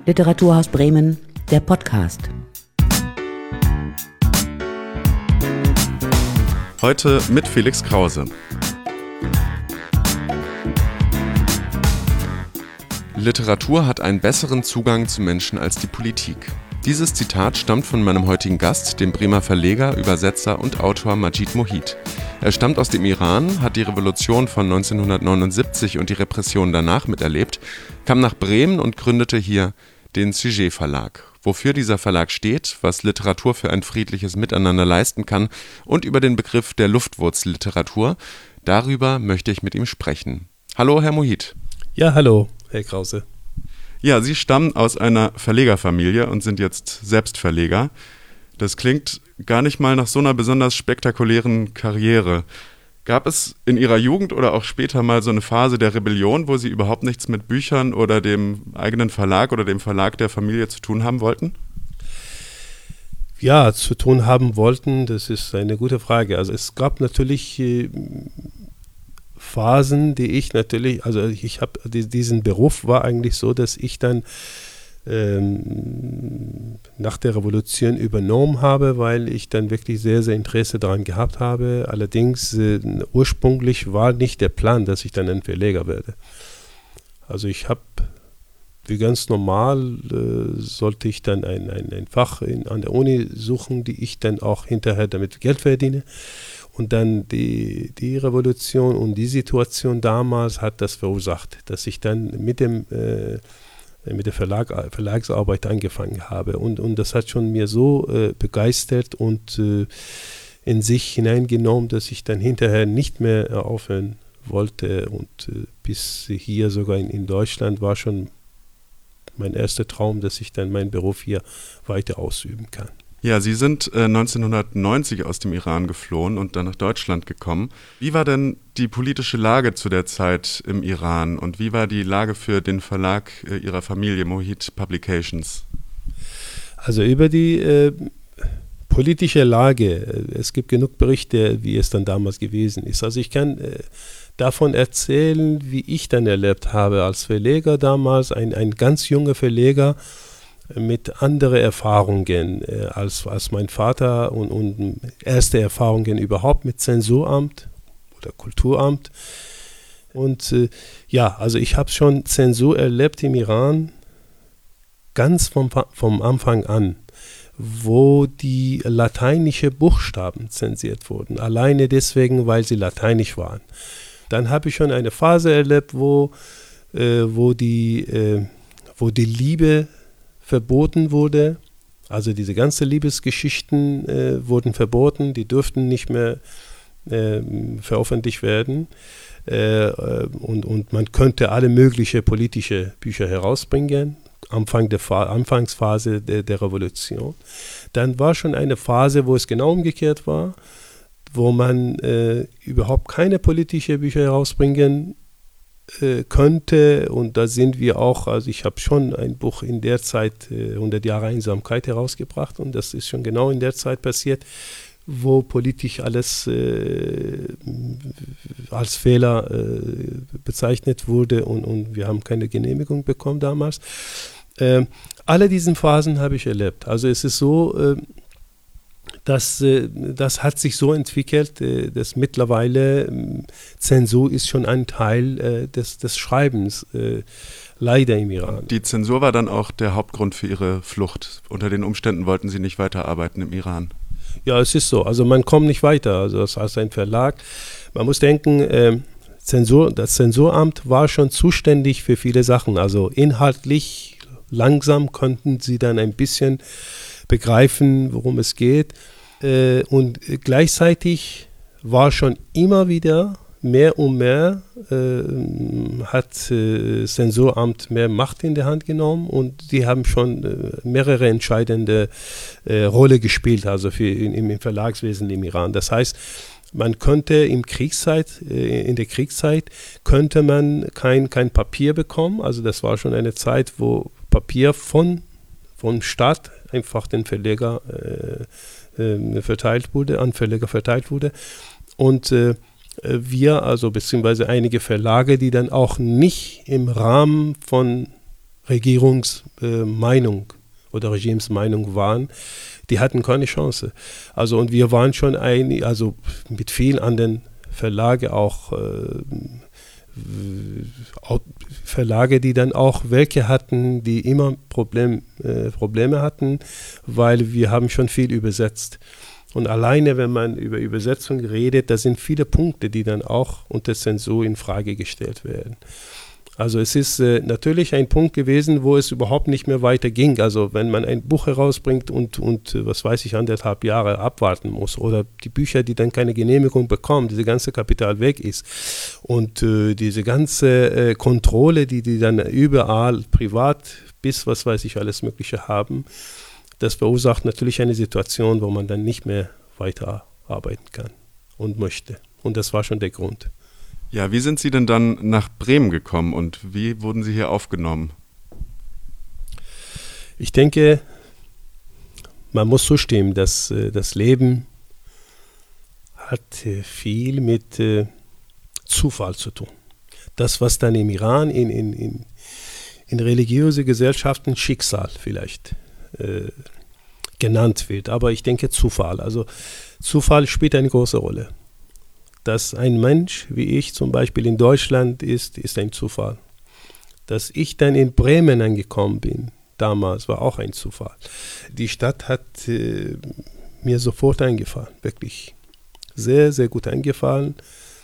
Literaturhaus Bremen, der Podcast. Heute mit Felix Krause. Literatur hat einen besseren Zugang zu Menschen als die Politik. Dieses Zitat stammt von meinem heutigen Gast, dem Bremer Verleger, Übersetzer und Autor Majid Mohied. Er stammt aus dem Iran, hat die Revolution von 1979 und die Repression danach miterlebt, kam nach Bremen und gründete hier den Sujet Verlag. Wofür dieser Verlag steht, was Literatur für ein friedliches Miteinander leisten kann und über den Begriff der Luftwurzelliteratur, darüber möchte ich mit ihm sprechen. Hallo, Herr Mohied. Ja, hallo, Herr Krause. Ja, Sie stammen aus einer Verlegerfamilie und sind jetzt selbst Verleger. Das klingt gar nicht mal nach so einer besonders spektakulären Karriere. Gab es in Ihrer Jugend oder auch später mal so eine Phase der Rebellion, wo Sie überhaupt nichts mit Büchern oder dem eigenen Verlag oder dem Verlag der Familie zu tun haben wollten? Ja, zu tun haben wollten, das ist eine gute Frage. Also es gab natürlich Phasen, die ich natürlich, also ich habe diesen Beruf war eigentlich so, dass ich dann nach der Revolution übernommen habe, weil ich dann wirklich sehr, sehr Interesse daran gehabt habe. Allerdings ursprünglich war nicht der Plan, dass ich dann ein Verleger werde. Also ich habe, wie ganz normal, sollte ich dann ein Fach an der Uni suchen, die ich dann auch hinterher damit Geld verdiene. Und dann die Revolution und die Situation damals hat das verursacht, dass ich dann mit der Verlagsarbeit angefangen habe. Und das hat schon mir so begeistert und in sich hineingenommen, dass ich dann hinterher nicht mehr aufhören wollte. Und bis hier sogar in Deutschland war schon mein erster Traum, dass ich dann meinen Beruf hier weiter ausüben kann. Ja, Sie sind 1990 aus dem Iran geflohen und dann nach Deutschland gekommen. Wie war denn die politische Lage zu der Zeit im Iran und wie war die Lage für den Verlag Ihrer Familie, Mohied Publications? Also über die politische Lage, es gibt genug Berichte, wie es dann damals gewesen ist. Also ich kann davon erzählen, wie ich dann erlebt habe als Verleger damals, ein ganz junger Verleger, mit anderen Erfahrungen als mein Vater und erste Erfahrungen überhaupt mit Zensuramt oder Kulturamt. Und also ich habe schon Zensur erlebt im Iran ganz vom Anfang an, wo die lateinischen Buchstaben zensiert wurden, alleine deswegen, weil sie lateinisch waren. Dann habe ich schon eine Phase erlebt, wo die Liebe verboten wurde, also diese ganzen Liebesgeschichten wurden verboten, die durften nicht mehr veröffentlicht werden und man könnte alle möglichen politische Bücher herausbringen, Anfangsphase der Revolution. Dann war schon eine Phase, wo es genau umgekehrt war, wo man überhaupt keine politischen Bücher herausbringen könnte, und da sind wir auch, also ich habe schon ein Buch in der Zeit 100 Jahre Einsamkeit herausgebracht und das ist schon genau in der Zeit passiert, wo politisch alles als Fehler bezeichnet wurde und wir haben keine Genehmigung bekommen damals. Alle diesen Phasen habe ich erlebt. Also es ist so, das hat sich so entwickelt, dass mittlerweile Zensur ist schon ein Teil des Schreibens, leider im Iran. Die Zensur war dann auch der Hauptgrund für Ihre Flucht. Unter den Umständen wollten Sie nicht weiterarbeiten im Iran. Ja, es ist so. Also man kommt nicht weiter. Also das heißt ein Verlag. Man muss denken, das Zensuramt war schon zuständig für viele Sachen. Also inhaltlich langsam konnten sie dann ein bisschen begreifen, worum es geht. Und gleichzeitig war schon immer wieder mehr und mehr, hat Zensuramt mehr Macht in der Hand genommen und die haben schon mehrere entscheidende Rolle gespielt, also im Verlagswesen im Iran. Das heißt, man könnte in der Kriegszeit könnte man kein Papier bekommen. Also das war schon eine Zeit, wo Papier vom Staat einfach den Verleger an Verleger verteilt wurde. Und wir, also beziehungsweise einige Verlage, die dann auch nicht im Rahmen von Regierungsmeinung oder Regimesmeinung waren, die hatten keine Chance. Also und wir waren schon also mit vielen anderen Verlagen auch Verlage, die dann auch welche hatten, die immer Probleme hatten, weil wir haben schon viel übersetzt. Und alleine, wenn man über Übersetzung redet, da sind viele Punkte, die dann auch unter Zensur in Frage gestellt werden. Also es ist natürlich ein Punkt gewesen, wo es überhaupt nicht mehr weiter ging. Also wenn man ein Buch herausbringt und was weiß ich, 1,5 Jahre abwarten muss oder die Bücher, die dann keine Genehmigung bekommen, diese ganze Kapital weg ist und diese ganze Kontrolle, die dann überall privat bis was weiß ich alles Mögliche haben, das verursacht natürlich eine Situation, wo man dann nicht mehr weiterarbeiten kann und möchte. Und das war schon der Grund. Ja, wie sind Sie denn dann nach Bremen gekommen und wie wurden Sie hier aufgenommen? Ich denke, man muss zustimmen, dass das Leben hat viel mit Zufall zu tun. Das, was dann im Iran in religiöse Gesellschaften Schicksal vielleicht genannt wird. Aber ich denke Zufall. Also Zufall spielt eine große Rolle. Dass ein Mensch wie ich zum Beispiel in Deutschland ist ein Zufall. Dass ich dann in Bremen angekommen bin, damals, war auch ein Zufall. Die Stadt hat mir sofort eingefallen, wirklich sehr, sehr gut eingefallen.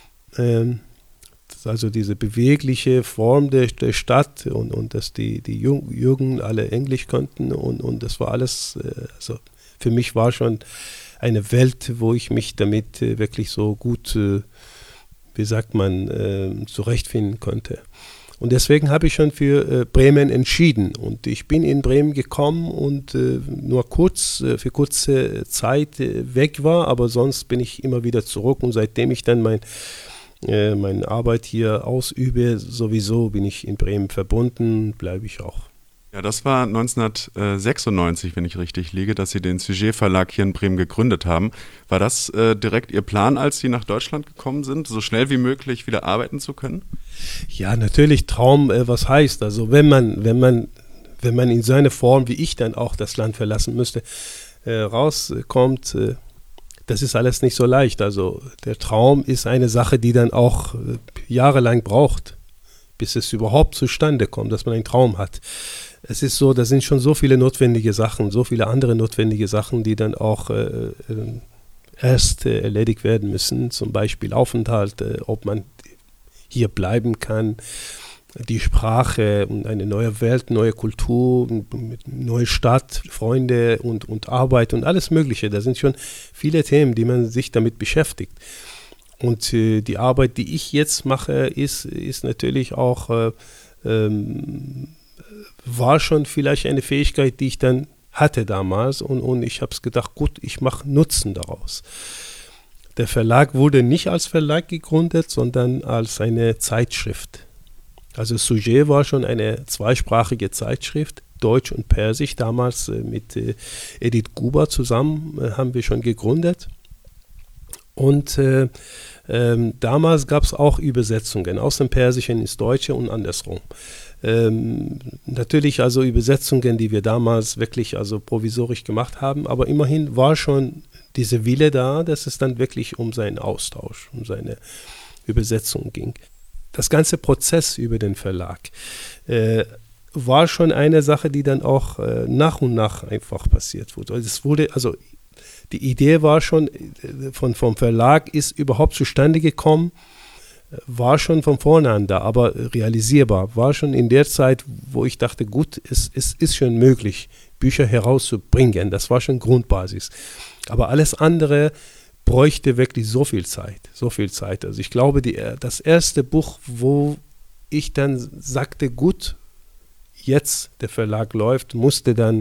Also diese bewegliche Form der Stadt und dass die Jugend alle Englisch konnten und das war alles, also für mich war schon eine Welt, wo ich mich damit wirklich so gut, wie sagt man, zurechtfinden konnte. Und deswegen habe ich schon für Bremen entschieden und ich bin in Bremen gekommen und nur für kurze Zeit weg war, aber sonst bin ich immer wieder zurück und seitdem ich dann meine Arbeit hier ausübe, sowieso bin ich in Bremen verbunden, bleibe ich auch. Ja, das war 1996, wenn ich richtig liege, dass Sie den Sujet Verlag hier in Bremen gegründet haben. War das direkt Ihr Plan, als Sie nach Deutschland gekommen sind, so schnell wie möglich wieder arbeiten zu können? Ja, natürlich Traum, was heißt, also wenn man in so einer Form wie ich dann auch das Land verlassen müsste, rauskommt, das ist alles nicht so leicht. Also der Traum ist eine Sache, die dann auch jahrelang braucht, bis es überhaupt zustande kommt, dass man einen Traum hat. Es ist so, da sind schon so viele notwendige Sachen, so viele andere notwendige Sachen, die dann auch erst erledigt werden müssen. Zum Beispiel Aufenthalt, ob man hier bleiben kann, die Sprache und eine neue Welt, neue Kultur, neue Stadt, Freunde und Arbeit und alles Mögliche. Da sind schon viele Themen, die man sich damit beschäftigt. Und die Arbeit, die ich jetzt mache, ist natürlich auch, war schon vielleicht eine Fähigkeit, die ich dann hatte damals und ich habe es gedacht, gut, ich mache Nutzen daraus. Der Verlag wurde nicht als Verlag gegründet, sondern als eine Zeitschrift. Also Sujet war schon eine zweisprachige Zeitschrift, Deutsch und Persisch, damals mit Edith Guber zusammen haben wir schon gegründet. Und damals gab es auch Übersetzungen aus dem Persischen ins Deutsche und andersrum. Natürlich also Übersetzungen, die wir damals wirklich also provisorisch gemacht haben, aber immerhin war schon diese Wille da, dass es dann wirklich um seinen Austausch, um seine Übersetzung ging. Das ganze Prozess über den Verlag war schon eine Sache, die dann auch nach und nach einfach passiert wurde. Es wurde, also die Idee war schon, vom Verlag ist überhaupt zustande gekommen, war schon von vorne an da, aber realisierbar. War schon in der Zeit, wo ich dachte, gut, es ist schon möglich, Bücher herauszubringen. Das war schon Grundbasis. Aber alles andere bräuchte wirklich so viel Zeit. Also ich glaube, das erste Buch, wo ich dann sagte, gut, jetzt der Verlag läuft, musste dann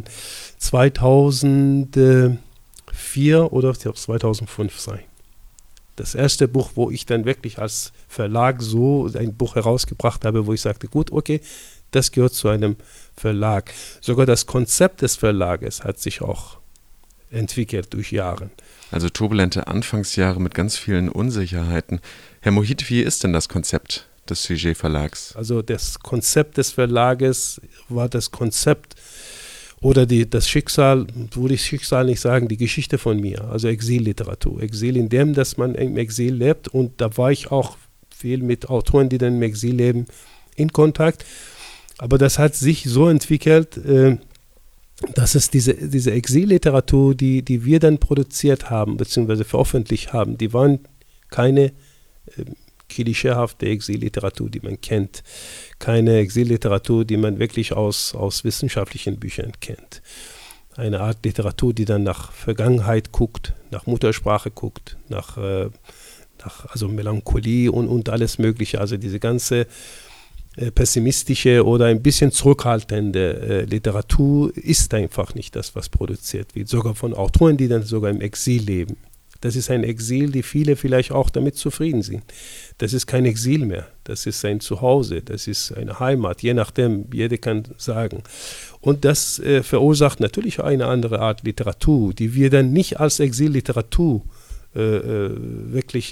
2004 oder 2005 sein. Das erste Buch, wo ich dann wirklich als Verlag so ein Buch herausgebracht habe, wo ich sagte, gut, okay, das gehört zu einem Verlag. Sogar das Konzept des Verlages hat sich auch entwickelt durch Jahre. Also turbulente Anfangsjahre mit ganz vielen Unsicherheiten. Herr Mohit, wie ist denn das Konzept des Sujet-Verlags? Also das Konzept des Verlages war das Konzept oder das Schicksal, würde ich Schicksal nicht sagen, die Geschichte von mir, also Exilliteratur. Exil in dem, dass man im Exil lebt, und da war ich auch viel mit Autoren, die dann im Exil leben, in Kontakt. Aber das hat sich so entwickelt, dass es diese Exilliteratur, die wir dann produziert haben, beziehungsweise veröffentlicht haben, die waren keine klischeehafte Exilliteratur, die man kennt. Keine Exilliteratur, die man wirklich aus wissenschaftlichen Büchern kennt. Eine Art Literatur, die dann nach Vergangenheit guckt, nach Muttersprache guckt, nach also Melancholie und alles Mögliche. Also diese ganze pessimistische oder ein bisschen zurückhaltende Literatur ist einfach nicht das, was produziert wird. Sogar von Autoren, die dann sogar im Exil leben. Das ist ein Exil, die viele vielleicht auch damit zufrieden sind. Das ist kein Exil mehr. Das ist ein Zuhause, das ist eine Heimat, je nachdem, jeder kann sagen. Und das verursacht natürlich eine andere Art Literatur, die wir dann nicht als Exilliteratur wirklich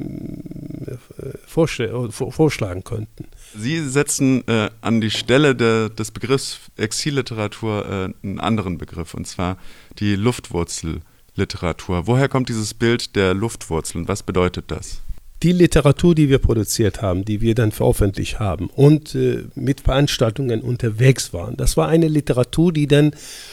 vorschlagen könnten. Sie setzen an die Stelle des Begriffs Exilliteratur einen anderen Begriff, und zwar die Luftwurzelliteratur. Woher kommt dieses Bild der Luftwurzel und was bedeutet das? Die Literatur, die wir produziert haben, die wir dann veröffentlicht haben und mit Veranstaltungen unterwegs waren, das war eine Literatur, die dann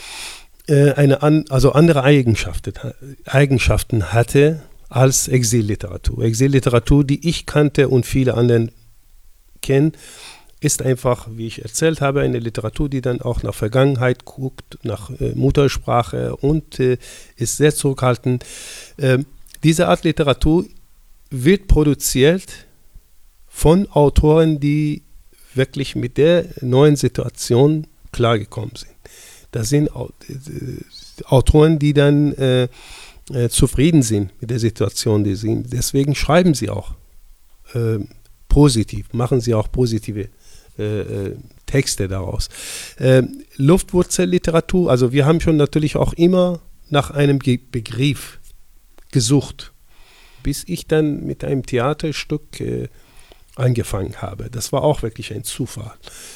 andere Eigenschaften hatte als Exilliteratur. Exilliteratur, die ich kannte und viele anderen kennen, ist einfach, wie ich erzählt habe, eine Literatur, die dann auch nach Vergangenheit guckt, nach Muttersprache und ist sehr zurückhaltend. Diese Art Literatur wird produziert von Autoren, die wirklich mit der neuen Situation klargekommen sind. Das sind Autoren, die dann zufrieden sind mit der Situation, die sind. Deswegen schreiben sie auch positiv, machen sie auch positive Texte daraus. Luftwurzelliteratur, also wir haben schon natürlich auch immer nach einem Begriff gesucht, bis ich dann mit einem Theaterstück angefangen habe. Das war auch wirklich ein Zufall.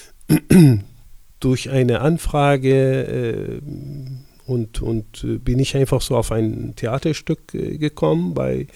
Durch eine Anfrage und bin ich einfach so auf ein Theaterstück gekommen bei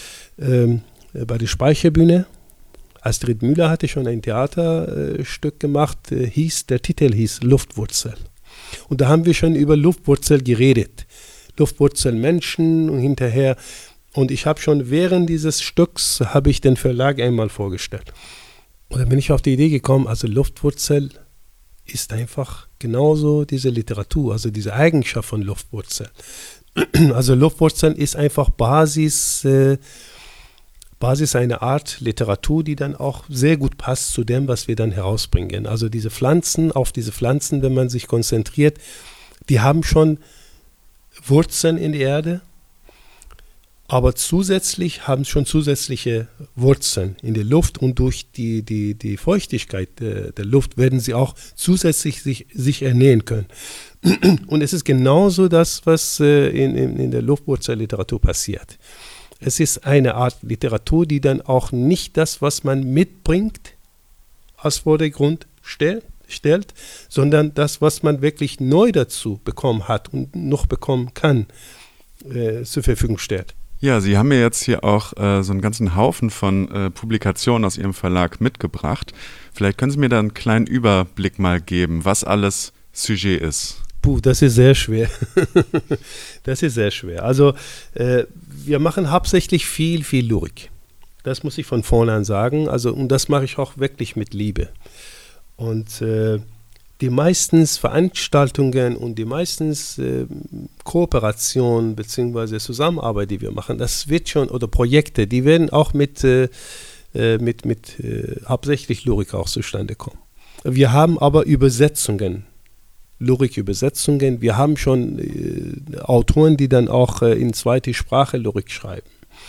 der Speicherbühne. Astrid Müller hatte schon ein Theaterstück gemacht, der Titel hieß Luftwurzel. Und da haben wir schon über Luftwurzel geredet. Luftwurzelmenschen und hinterher. Und ich habe schon während dieses Stücks, habe ich den Verlag einmal vorgestellt. Und dann bin ich auf die Idee gekommen, also Luftwurzel ist einfach genauso diese Literatur, also diese Eigenschaft von Luftwurzel. Also Luftwurzel ist einfach Basis einer Art Literatur, die dann auch sehr gut passt zu dem, was wir dann herausbringen. Also diese Pflanzen, auf diese Pflanzen, wenn man sich konzentriert, die haben schon Wurzeln in der Erde, aber zusätzlich haben schon zusätzliche Wurzeln in der Luft, und durch die Feuchtigkeit der Luft werden sie auch zusätzlich sich ernähren können. Und es ist genauso das, was in der Luftwurzelliteratur passiert. Es ist eine Art Literatur, die dann auch nicht das, was man mitbringt, als Vordergrund stellt, sondern das, was man wirklich neu dazu bekommen hat und noch bekommen kann, zur Verfügung stellt. Ja, Sie haben mir jetzt hier auch so einen ganzen Haufen von Publikationen aus Ihrem Verlag mitgebracht. Vielleicht können Sie mir da einen kleinen Überblick mal geben, was alles Sujet ist. Das ist sehr schwer. Das ist sehr schwer. Also wir machen hauptsächlich viel Lyrik. Das muss ich von vorne an sagen. Also, und das mache ich auch wirklich mit Liebe. Und die meisten Veranstaltungen und die meisten Kooperationen bzw. Zusammenarbeit, die wir machen, das wird schon, oder Projekte, die werden auch mit hauptsächlich Lyrik auch zustande kommen. Wir haben aber Lyrikübersetzungen. Wir haben schon Autoren, die dann auch in zweiter Sprache Lyrik schreiben.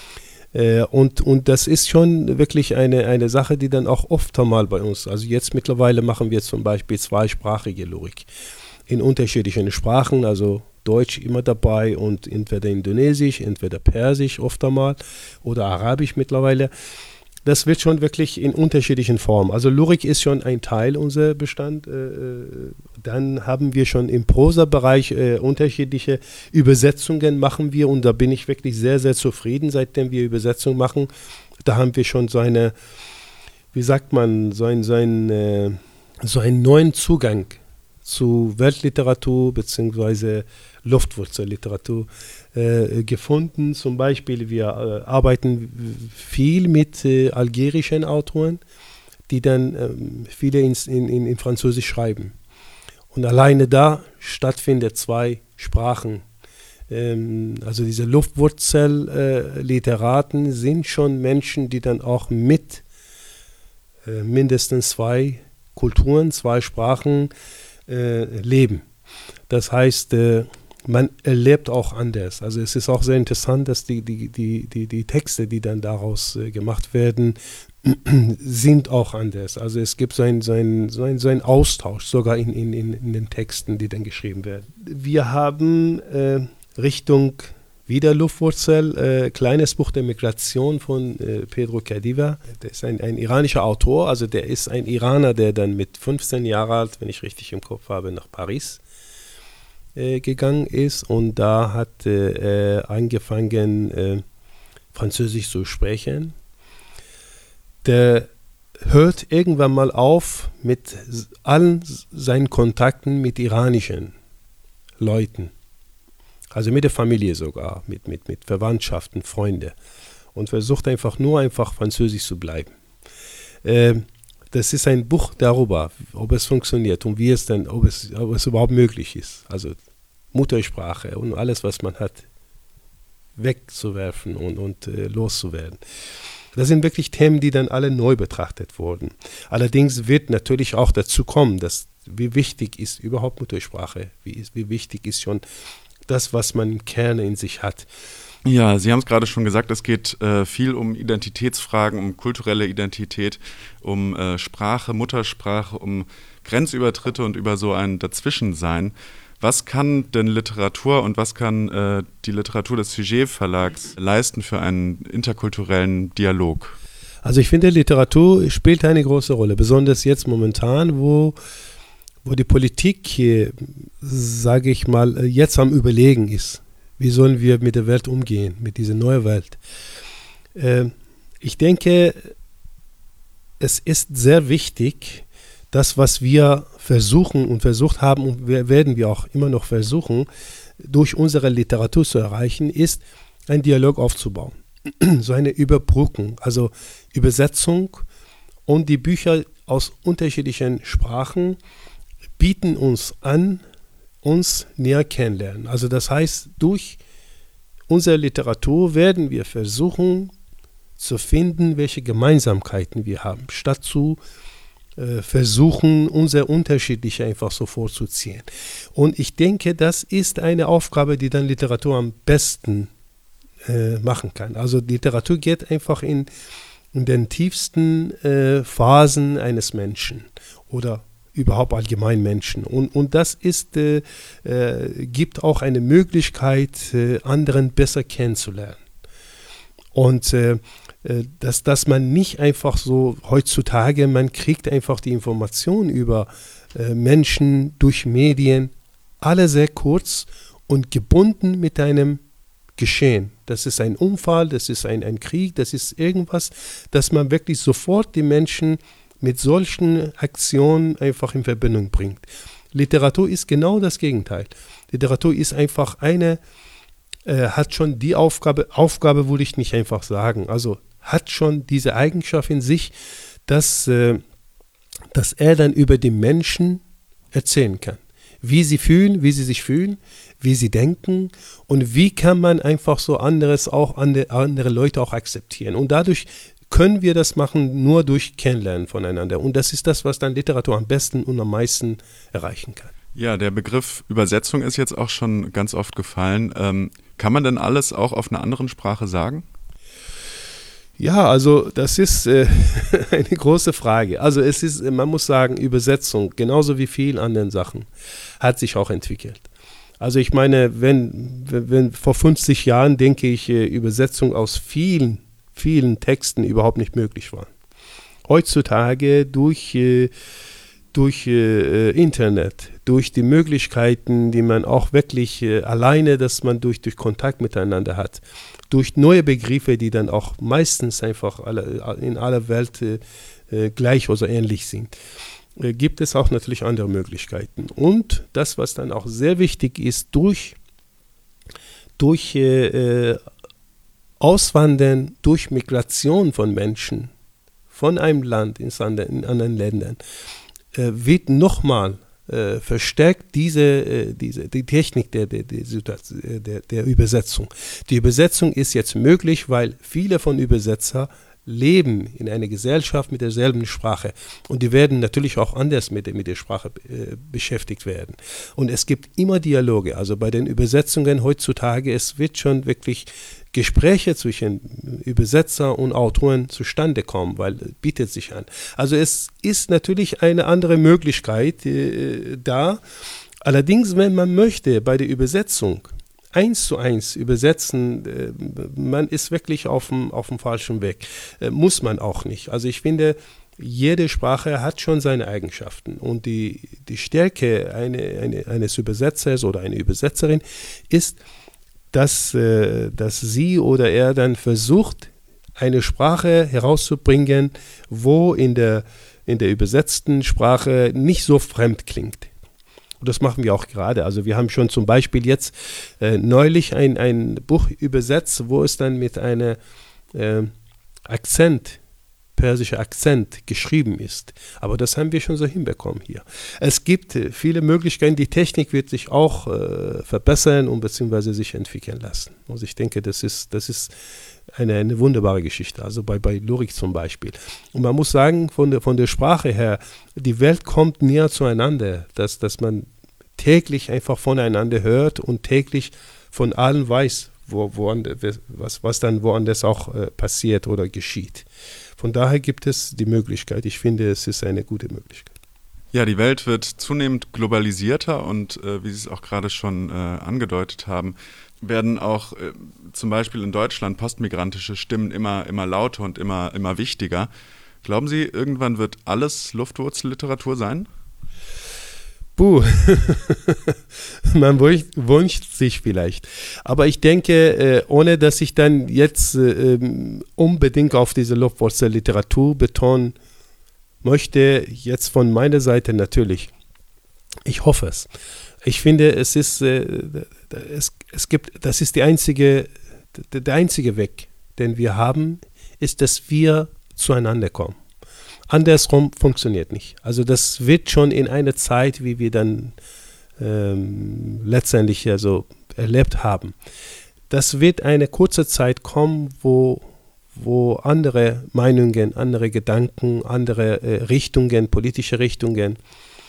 Und das ist schon wirklich eine Sache, die dann auch oft einmal bei uns, also jetzt mittlerweile machen wir zum Beispiel zweisprachige Lyrik in unterschiedlichen Sprachen, also Deutsch immer dabei und entweder Indonesisch, entweder Persisch oft einmal oder Arabisch mittlerweile. das wird schon wirklich in unterschiedlichen Formen. Also Lyrik ist schon ein Teil unserer Bestand. Dann haben wir schon im Prosa-Bereich unterschiedliche Übersetzungen machen wir und da bin ich wirklich sehr, sehr zufrieden, seitdem wir Übersetzungen machen. Da haben wir schon so eine, wie sagt man, so einen neuen Zugang zu Weltliteratur bzw. Luftwurzelliteratur gefunden. Zum Beispiel, wir arbeiten viel mit algerischen Autoren, die dann viele in Französisch schreiben. Und alleine da stattfindet 2 Sprachen. Also diese Luftwurzelliteraten sind schon Menschen, die dann auch mit mindestens 2 Kulturen, 2 Sprachen leben. Das heißt, man erlebt auch anders. Also es ist auch sehr interessant, dass die Texte, die dann daraus gemacht werden, sind auch anders. Also es gibt so ein Austausch, sogar in den Texten, die dann geschrieben werden. Wir haben Richtung wieder Luftwurzel, Kleines Buch der Migration von Pedro Khadiva. Der ist ein iranischer Autor, also der ist ein Iraner, der dann mit 15 Jahren alt, wenn ich richtig im Kopf habe, nach Paris gegangen ist und da hat er angefangen, Französisch zu sprechen. Der hört irgendwann mal auf mit allen seinen Kontakten mit iranischen Leuten. Also mit der Familie sogar, mit Verwandtschaften, Freunde. Und versucht einfach Französisch zu bleiben. Das ist ein Buch darüber, ob es funktioniert und wie es dann, ob es überhaupt möglich ist. Also Muttersprache und alles, was man hat, wegzuwerfen und loszuwerden. Das sind wirklich Themen, die dann alle neu betrachtet wurden. Allerdings wird natürlich auch dazu kommen, dass wie wichtig ist überhaupt Muttersprache, wie wichtig ist schon das, was man im Kern in sich hat. Ja, Sie haben es gerade schon gesagt, es geht viel um Identitätsfragen, um kulturelle Identität, um Sprache, Muttersprache, um Grenzübertritte und über so ein Dazwischensein. Was kann denn Literatur und was kann die Literatur des Sujet-Verlags leisten für einen interkulturellen Dialog? Also ich finde, Literatur spielt eine große Rolle, besonders jetzt momentan, wo die Politik, sage ich mal, jetzt am Überlegen ist. Wie sollen wir mit der Welt umgehen, mit dieser neuen Welt? Ich denke, es ist sehr wichtig, das, was wir versuchen und versucht haben und werden wir auch immer noch versuchen, durch unsere Literatur zu erreichen, ist, einen Dialog aufzubauen. So eine Überbrückung, also Übersetzung und die Bücher aus unterschiedlichen Sprachen bieten uns an, uns näher kennenlernen. Also das heißt, durch unsere Literatur werden wir versuchen zu finden, welche Gemeinsamkeiten wir haben, statt zu versuchen, unsere Unterschiedliche einfach so vorzuziehen. Und ich denke, das ist eine Aufgabe, die dann Literatur am besten machen kann. Also Literatur geht einfach in den tiefsten Phasen eines Menschen oder überhaupt allgemein Menschen. Und das ist, gibt auch eine Möglichkeit, anderen besser kennenzulernen. Und dass man nicht einfach so heutzutage, man kriegt einfach die Informationen über Menschen durch Medien, alle sehr kurz und gebunden mit einem Geschehen. Das ist ein Unfall, das ist ein Krieg, das ist irgendwas, dass man wirklich sofort die Menschen mit solchen Aktionen einfach in Verbindung bringt. Literatur ist genau das Gegenteil. Literatur ist einfach hat schon die Aufgabe würde ich nicht einfach sagen, also hat schon diese Eigenschaft in sich, dass er dann über die Menschen erzählen kann. Wie sie fühlen, wie sie sich fühlen, wie sie denken und wie kann man einfach so andere Leute auch akzeptieren. Und dadurch können wir das machen, nur durch Kennenlernen voneinander. Und das ist das, was dann Literatur am besten und am meisten erreichen kann. Ja, der Begriff Übersetzung ist jetzt auch schon ganz oft gefallen. Kann man denn alles auch auf einer anderen Sprache sagen? Ja, also das ist eine große Frage. Also man muss sagen, Übersetzung, genauso wie vielen anderen Sachen, hat sich auch entwickelt. Also ich meine, wenn vor 50 Jahren, denke ich, Übersetzung aus vielen vielen Texten überhaupt nicht möglich waren. Heutzutage durch Internet, durch die Möglichkeiten, die man auch wirklich alleine, dass man durch Kontakt miteinander hat, durch neue Begriffe, die dann auch meistens einfach in aller Welt gleich oder ähnlich sind, gibt es auch natürlich andere Möglichkeiten. Und das, was dann auch sehr wichtig ist, durch Auswandern, durch Migration von Menschen von einem Land in anderen Ländern, wird nochmal verstärkt die Technik der Übersetzung. Die Übersetzung ist jetzt möglich, weil viele von Übersetzern leben in einer Gesellschaft mit derselben Sprache und die werden natürlich auch anders mit der Sprache beschäftigt werden. Und es gibt immer Dialoge, also bei den Übersetzungen heutzutage, es wird schon wirklich Gespräche zwischen Übersetzer und Autoren zustande kommen, weil bietet sich an. Also es ist natürlich eine andere Möglichkeit da. Allerdings, wenn man möchte bei der Übersetzung 1:1 übersetzen, man ist wirklich auf dem falschen Weg. Muss man auch nicht. Also ich finde, jede Sprache hat schon seine Eigenschaften und die Stärke eines Übersetzers oder einer Übersetzerin ist, dass sie oder er dann versucht, eine Sprache herauszubringen, wo in der übersetzten Sprache nicht so fremd klingt. Und das machen wir auch gerade. Also wir haben schon zum Beispiel jetzt neulich ein Buch übersetzt, wo es dann mit einer persischer Akzent geschrieben ist. Aber das haben wir schon so hinbekommen hier. Es gibt viele Möglichkeiten. Die Technik wird sich auch verbessern und beziehungsweise sich entwickeln lassen. Also ich denke, das ist eine wunderbare Geschichte. Also bei Lyrik zum Beispiel. Und man muss sagen, von der Sprache her, die Welt kommt näher zueinander, dass man täglich einfach voneinander hört und täglich von allen weiß, was dann woanders auch passiert oder geschieht. Von daher gibt es die Möglichkeit. Ich finde, es ist eine gute Möglichkeit. Ja, die Welt wird zunehmend globalisierter und wie Sie es auch gerade schon angedeutet haben, werden auch zum Beispiel in Deutschland postmigrantische Stimmen immer lauter und immer wichtiger. Glauben Sie, irgendwann wird alles Luftwurzelliteratur sein? Man wünscht sich vielleicht. Aber ich denke, ohne dass ich dann jetzt unbedingt auf diese Luftwurzelliteratur betonen möchte, jetzt von meiner Seite natürlich. Ich hoffe es. Ich finde, das ist der einzige Weg, den wir haben, ist, dass wir zueinander kommen. Andersrum funktioniert nicht. Also das wird schon in einer Zeit, wie wir dann letztendlich ja so erlebt haben. Das wird eine kurze Zeit kommen, wo andere Meinungen, andere Gedanken, andere Richtungen, politische Richtungen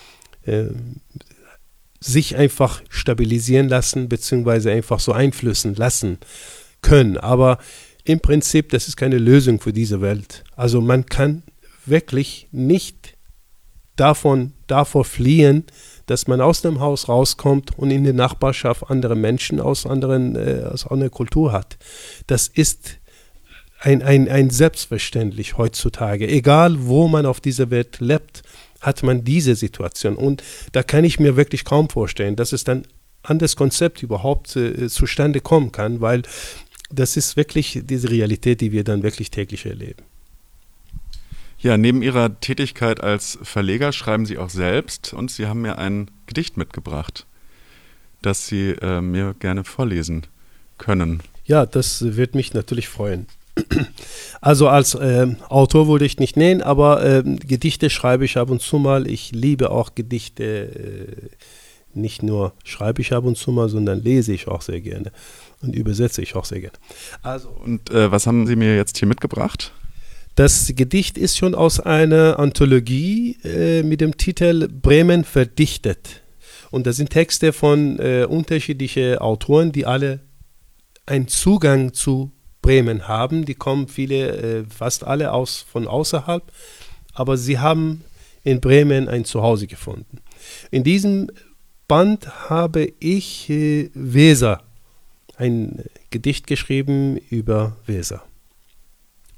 sich einfach stabilisieren lassen, beziehungsweise einfach so einflüssen lassen können. Aber im Prinzip, das ist keine Lösung für diese Welt. Also man kann wirklich nicht davor fliehen, dass man aus dem Haus rauskommt und in der Nachbarschaft andere Menschen aus einer Kultur hat. Das ist ein Selbstverständlich heutzutage. Egal, wo man auf dieser Welt lebt, hat man diese Situation. Und da kann ich mir wirklich kaum vorstellen, dass es dann an das Konzept überhaupt zustande kommen kann, weil das ist wirklich diese Realität, die wir dann wirklich täglich erleben. Ja, neben Ihrer Tätigkeit als Verleger schreiben Sie auch selbst und Sie haben mir ein Gedicht mitgebracht, das Sie mir gerne vorlesen können. Ja, das wird mich natürlich freuen. Also als Autor würde ich nicht nennen, aber Gedichte schreibe ich ab und zu mal. Ich liebe auch Gedichte, nicht nur schreibe ich ab und zu mal, sondern lese ich auch sehr gerne und übersetze ich auch sehr gerne. Also, und was haben Sie mir jetzt hier mitgebracht? Das Gedicht ist schon aus einer Anthologie mit dem Titel Bremen verdichtet. Und das sind Texte von unterschiedlichen Autoren, die alle einen Zugang zu Bremen haben. Die kommen fast alle von außerhalb, aber sie haben in Bremen ein Zuhause gefunden. In diesem Band habe ich Weser, ein Gedicht geschrieben über Weser.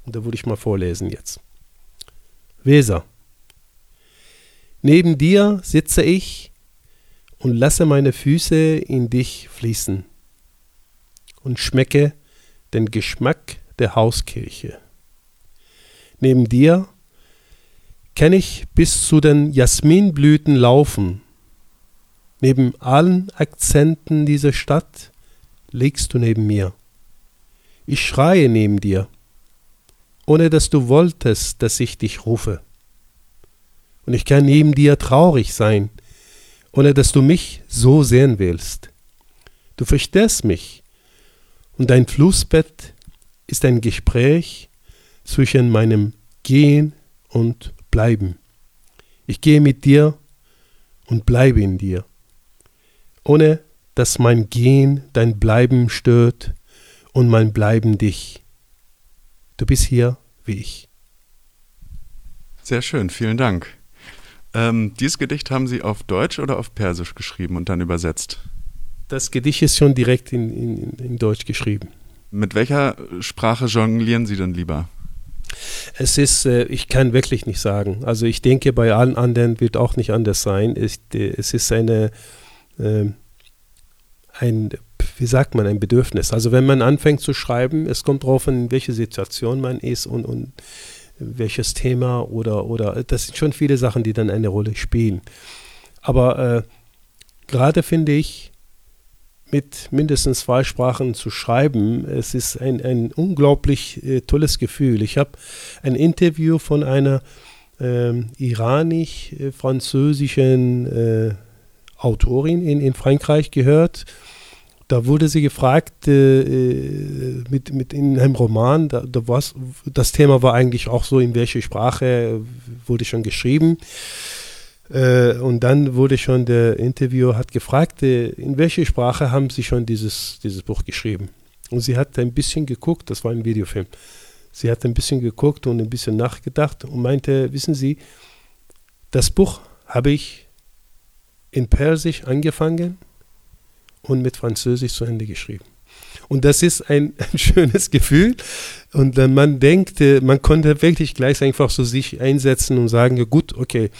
Und da würde ich mal vorlesen jetzt. Weser. Neben dir sitze ich und lasse meine Füße in dich fließen und schmecke den Geschmack der Hauskirche. Neben dir kann ich bis zu den Jasminblüten laufen. Neben allen Akzenten dieser Stadt liegst du neben mir. Ich schreie neben dir, ohne dass du wolltest, dass ich dich rufe. Und ich kann neben dir traurig sein, ohne dass du mich so sehen willst. Du verstehst mich, und dein Flussbett ist ein Gespräch zwischen meinem Gehen und Bleiben. Ich gehe mit dir und bleibe in dir, ohne dass mein Gehen dein Bleiben stört und mein Bleiben dich. Du bist hier wie ich. Sehr schön, vielen Dank. Dieses Gedicht haben Sie auf Deutsch oder auf Persisch geschrieben und dann übersetzt? Das Gedicht ist schon direkt in Deutsch geschrieben. Mit welcher Sprache jonglieren Sie denn lieber? Es ist, ich kann wirklich nicht sagen. Also ich denke, bei allen anderen wird auch nicht anders sein. Es ist ein Bedürfnis. Also wenn man anfängt zu schreiben, es kommt darauf an, in welcher Situation man ist und welches Thema oder das sind schon viele Sachen, die dann eine Rolle spielen. Aber gerade finde ich, mit mindestens 2 Sprachen zu schreiben, es ist ein unglaublich tolles Gefühl. Ich habe ein Interview von einer iranisch-französischen Autorin in Frankreich gehört. Da wurde sie gefragt, mit in einem Roman, das Thema war eigentlich auch so, in welche Sprache wurde schon geschrieben. Und dann wurde schon der Interviewer hat gefragt, in welche Sprache haben Sie schon dieses Buch geschrieben? Und sie hat ein bisschen geguckt, das war ein Videofilm. Sie hat ein bisschen geguckt und ein bisschen nachgedacht und meinte, wissen Sie, das Buch habe ich in Persisch angefangen und mit Französisch zu Ende geschrieben. Und das ist ein schönes Gefühl. Und dann man denkt, man konnte wirklich gleich einfach so sich einsetzen und sagen, ja gut, okay,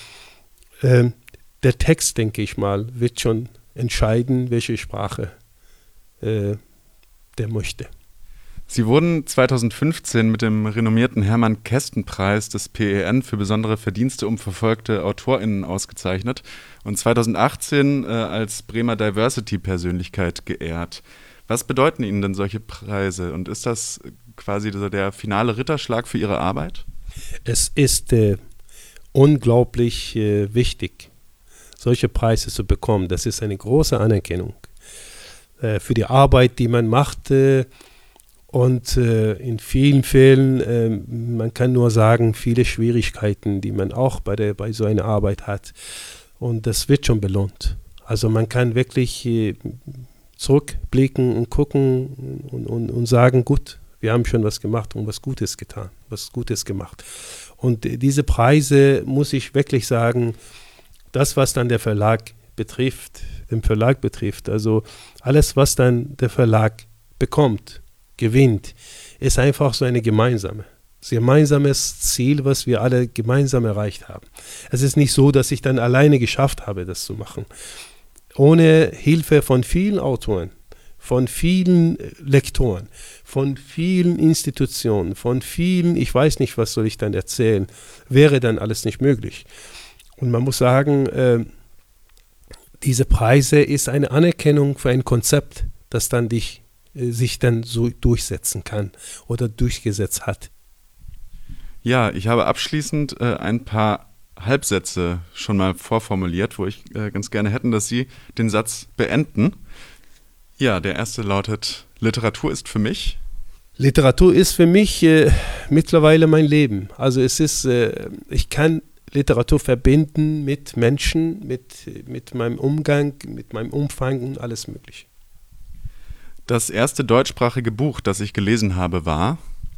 der Text, denke ich mal, wird schon entscheiden, welche Sprache der möchte. Sie wurden 2015 mit dem renommierten Hermann-Kästen-Preis des PEN für besondere Verdienste um verfolgte AutorInnen ausgezeichnet und 2018 als Bremer Diversity-Persönlichkeit geehrt. Was bedeuten Ihnen denn solche Preise und ist das quasi der finale Ritterschlag für Ihre Arbeit? Es ist unglaublich wichtig, solche Preise zu bekommen. Das ist eine große Anerkennung für die Arbeit, die man macht. Und in vielen Fällen, man kann nur sagen, viele Schwierigkeiten, die man auch bei so einer Arbeit hat. Und das wird schon belohnt. Also man kann wirklich zurückblicken und gucken und sagen, gut, wir haben schon was gemacht und was Gutes getan, was Gutes gemacht. Und diese Preise, muss ich wirklich sagen, das, was dann den Verlag betrifft, also alles, was dann der Verlag bekommt, gewinnt, ist einfach so ein gemeinsames Ziel, was wir alle gemeinsam erreicht haben. Es ist nicht so, dass ich dann alleine geschafft habe, das zu machen. Ohne Hilfe von vielen Autoren, von vielen Lektoren, von vielen Institutionen, von vielen, ich weiß nicht, was soll ich dann erzählen, wäre dann alles nicht möglich. Und man muss sagen, diese Preise ist eine Anerkennung für ein Konzept, das dann sich dann so durchsetzen kann oder durchgesetzt hat. Ja, ich habe abschließend ein paar Halbsätze schon mal vorformuliert, wo ich ganz gerne hätte, dass Sie den Satz beenden. Ja, der erste lautet, Literatur ist für mich? Literatur ist für mich mittlerweile mein Leben. Also es ist, ich kann Literatur verbinden mit Menschen, mit meinem Umgang, mit meinem Umfang und alles Mögliche. Das erste deutschsprachige Buch, das ich gelesen habe, war?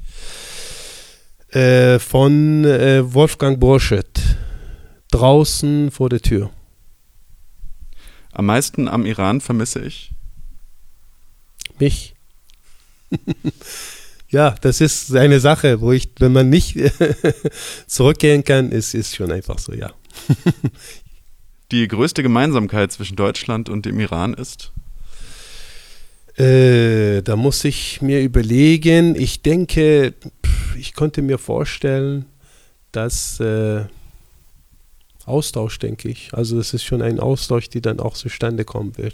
Von Wolfgang Borchert, Draußen vor der Tür. Am meisten am Iran vermisse ich? Mich? Ja, das ist eine Sache, wenn man nicht zurückgehen kann, ist schon einfach so, ja. Die größte Gemeinsamkeit zwischen Deutschland und dem Iran ist? Da muss ich mir überlegen. Ich denke, ich konnte mir vorstellen, dass Austausch, denke ich. Also es ist schon ein Austausch, die dann auch zustande kommen wird.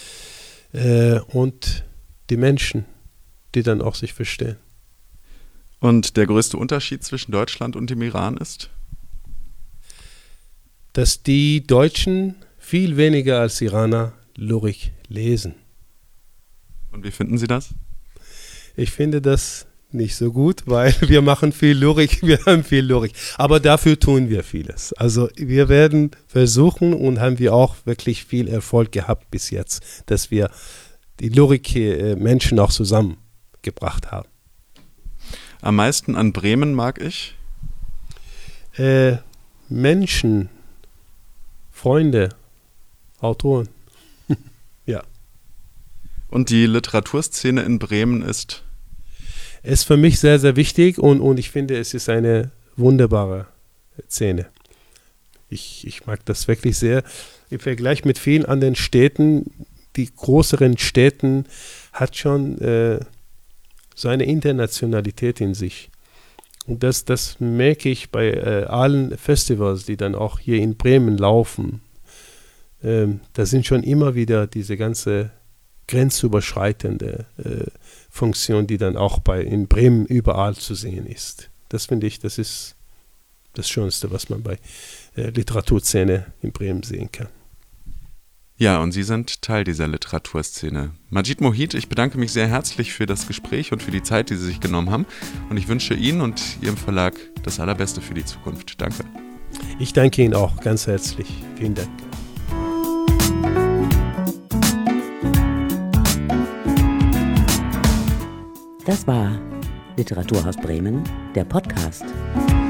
Und die Menschen, die dann auch sich verstehen. Und der größte Unterschied zwischen Deutschland und dem Iran ist? Dass die Deutschen viel weniger als Iraner Lyrik lesen. Und wie finden Sie das? Ich finde das nicht so gut, weil wir machen viel Lyrik, wir haben viel Lyrik. Aber dafür tun wir vieles. Also wir werden versuchen und haben wir auch wirklich viel Erfolg gehabt bis jetzt, dass wir die Lyrik-Menschen auch zusammengebracht haben. Am meisten an Bremen mag ich? Menschen, Freunde, Autoren. Ja. Und die Literaturszene in Bremen ist für mich sehr, sehr wichtig und ich finde, es ist eine wunderbare Szene. Ich mag das wirklich sehr. Im Vergleich mit vielen anderen Städten, die größeren Städten, hat schon so eine Internationalität in sich. Und das merke ich bei allen Festivals, die dann auch hier in Bremen laufen. Da sind schon immer wieder diese ganze grenzüberschreitende Funktion, die dann auch in Bremen überall zu sehen ist. Das finde ich, das ist das Schönste, was man bei Literaturszene in Bremen sehen kann. Ja, und Sie sind Teil dieser Literaturszene. Majid Mohied, ich bedanke mich sehr herzlich für das Gespräch und für die Zeit, die Sie sich genommen haben. Und ich wünsche Ihnen und Ihrem Verlag das Allerbeste für die Zukunft. Danke. Ich danke Ihnen auch ganz herzlich. Vielen Dank. Das war Literaturhaus Bremen, der Podcast.